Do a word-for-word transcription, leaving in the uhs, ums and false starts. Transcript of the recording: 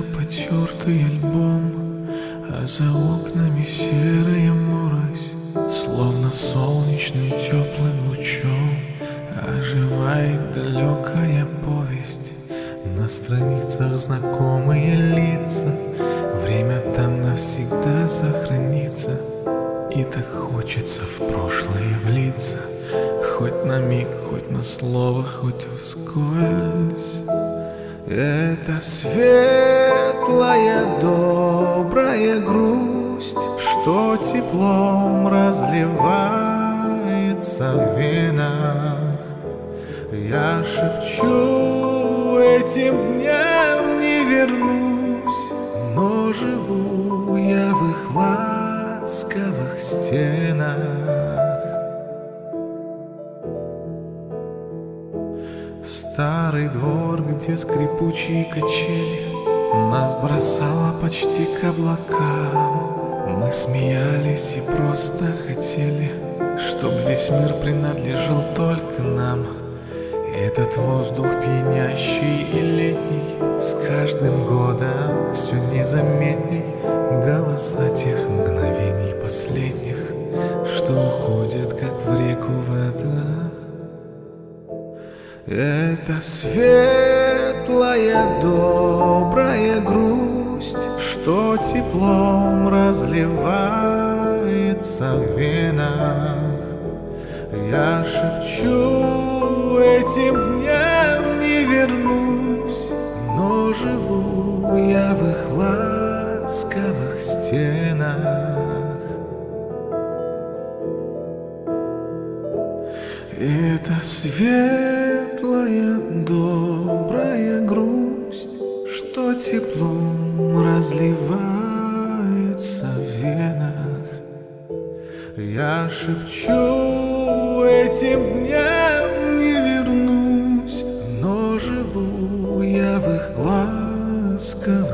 потертый альбом, а за окнами серая морось, словно солнечным теплым лучом оживает далекая повесть. На страницах знакомые лица, время там навсегда сохранится. И так хочется в прошлое влиться, хоть на миг, хоть на слово, хоть вскользь. Это светлая, добрая грусть, что теплом разливается в венах. Я шепчу, этим дням не вернусь, но живу я в их ласковых стенах. Старый двор, где скрипучие качели нас бросало почти к облакам. Мы смеялись и просто хотели, чтоб весь мир принадлежал только нам. Этот воздух пьянящий и летний, с каждым годом все незаметней. Голоса тех мгновений последних, что уходят, как в реку вода. Это светлая, добрая грусть, что теплом разливается в венах. Я шепчу, этим дням не вернусь, но живу я в их ласковых стенах. Это светлая, добрая грусть, что теплом разливается в венах. Я шепчу, этим дням не вернусь, но живу я в их ласковых